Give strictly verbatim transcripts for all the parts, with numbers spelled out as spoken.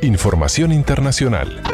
Información internacional.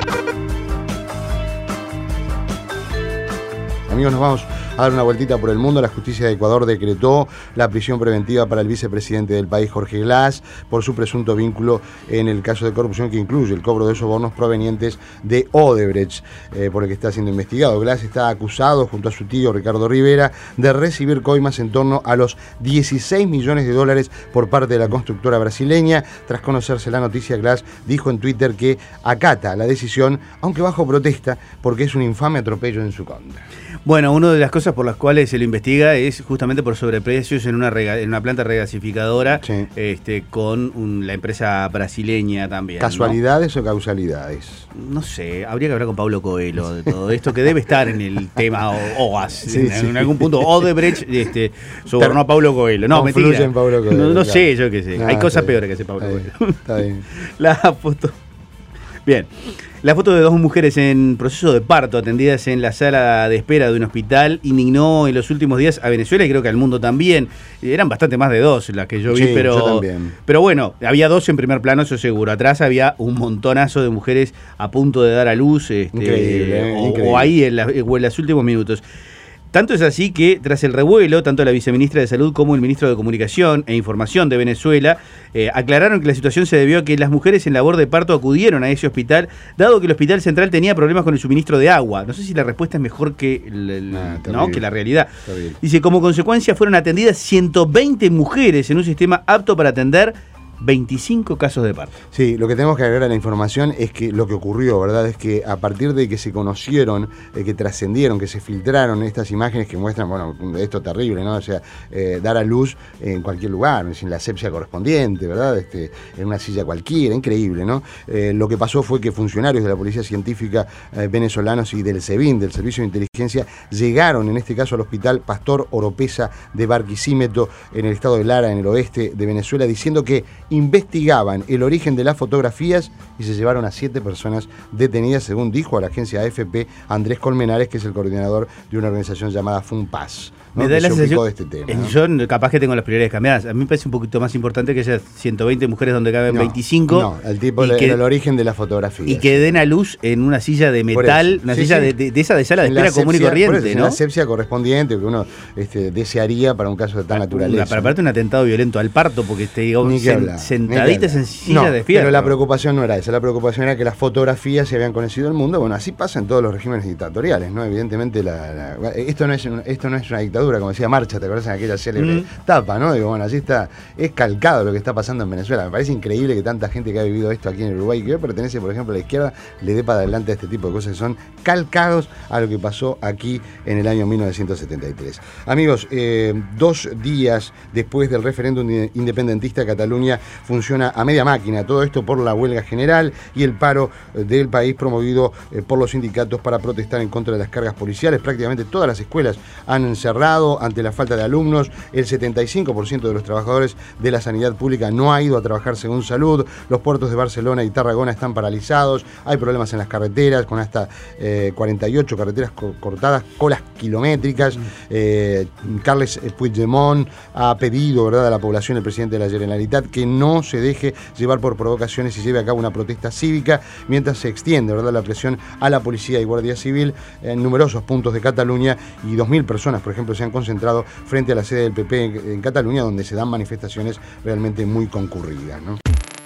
Amigos, nos vamos a dar una vueltita por el mundo. La justicia de Ecuador decretó la prisión preventiva para el vicepresidente del país, Jorge Glass, por su presunto vínculo en el caso de corrupción que incluye el cobro de sobornos provenientes de Odebrecht, eh, por el que está siendo investigado. Glass está acusado, junto a su tío Ricardo Rivera, de recibir coimas en torno a los dieciséis millones de dólares por parte de la constructora brasileña. Tras conocerse la noticia, Glass dijo en Twitter que acata la decisión, aunque bajo protesta, porque es un infame atropello en su contra. Bueno, una de las cosas por las cuales se lo investiga es justamente por sobreprecios en una, rega, en una planta regasificadora, sí. este, con un, la empresa brasileña también. ¿Casualidades, ¿no? o causalidades? No sé, habría que hablar con Pablo Coelho de todo esto, que debe estar en el tema O A S. Sí, en, sí. en algún punto Odebrecht este, sobornó a Pablo Coelho. No, mentira. En Pablo Coelho, no, no claro. sé, yo qué sé. Ah, Hay cosas peores que hace Pablo Coelho. Está bien. La foto. Bien. La foto de dos mujeres en proceso de parto atendidas en la sala de espera de un hospital indignó en los últimos días a Venezuela y creo que al mundo también. Eran bastante más de dos las que yo vi, sí, pero, yo también. pero bueno, había dos en primer plano, eso seguro. Atrás había un montonazo de mujeres a punto de dar a luz, este, increíble, eh, o, increíble. o ahí en, la, o en los últimos minutos. Tanto es así que, tras el revuelo, tanto la viceministra de Salud como el ministro de Comunicación e Información de Venezuela eh, aclararon que la situación se debió a que las mujeres en labor de parto acudieron a ese hospital, dado que el hospital central tenía problemas con el suministro de agua. No sé si la respuesta es mejor que, el, el, ah, ¿no? que la realidad. Dice, como consecuencia fueron atendidas ciento veinte mujeres en un sistema apto para atender veinticinco casos de parto. Sí, lo que tenemos que agregar a la información es que lo que ocurrió, ¿verdad? Es que a partir de que se conocieron, eh, que trascendieron, que se filtraron estas imágenes que muestran, bueno, esto terrible, ¿no? O sea, eh, dar a luz en cualquier lugar, sin la asepsia correspondiente, ¿verdad? Este, en una silla cualquiera, increíble, ¿no? Eh, lo que pasó fue que funcionarios de la Policía Científica eh, venezolanos y del SEBIN, del Servicio de Inteligencia, llegaron en este caso al hospital Pastor Oropesa de Barquisimeto, en el estado de Lara, en el oeste de Venezuela, diciendo que investigaban el origen de las fotografías y se llevaron a siete personas detenidas, según dijo a la agencia A F P Andrés Colmenares, que es el coordinador de una organización llamada FUNPAS, ¿no? Me da la sensación, de este tema, ¿no? Yo capaz que tengo las prioridades cambiadas. A mí me parece un poquito más importante que haya ciento veinte mujeres donde caben no, veinticinco. No, el tipo de, que, el origen de la fotografía. Y que den a luz en una silla de metal, una sí, silla sí. De, de, de esa de sala de espera común y corriente, ¿no? La asepsia correspondiente que uno este, desearía para un caso de tal naturaleza. Para aparte un atentado violento al parto, porque te digo, sen, sentaditas en silla no, de espera. Pero la preocupación no era esa, la preocupación era que las fotografías se habían conocido el mundo. Bueno, así pasa en todos los regímenes dictatoriales, ¿no? Evidentemente, la, la, esto, no es un, esto no es una dictadura, como decía Marcha, ¿te acuerdas en aquella célebre mm. tapa, ¿no? Digo, bueno, así está, es calcado lo que está pasando en Venezuela. Me parece increíble que tanta gente que ha vivido esto aquí en Uruguay, que hoy pertenece, por ejemplo, a la izquierda, le dé para adelante a este tipo de cosas que son calcados a lo que pasó aquí en el año mil novecientos setenta y tres. Amigos, eh, dos días después del referéndum independentista, Cataluña funciona a media máquina. Todo esto por la huelga general y el paro del país promovido eh, por los sindicatos para protestar en contra de las cargas policiales. Prácticamente todas las escuelas han cerrado ante la falta de alumnos. El setenta y cinco por ciento de los trabajadores de la sanidad pública no ha ido a trabajar según salud. Los puertos de Barcelona y Tarragona están paralizados. Hay problemas en las carreteras, con hasta eh, cuarenta y ocho carreteras co cortadas, colas kilométricas. Eh, Carles Puigdemont ha pedido, ¿verdad?, a la población, el presidente de la Generalitat, que no se deje llevar por provocaciones y lleve a cabo una protesta cívica, mientras se extiende, ¿verdad?, la presión a la policía y guardia civil en numerosos puntos de Cataluña, y dos mil personas, por ejemplo, se han concentrado frente a la sede del P P en, en Cataluña, donde se dan manifestaciones realmente muy concurridas, ¿no?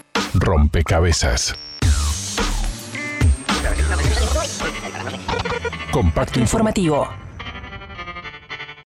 Rompecabezas. Compacto informativo.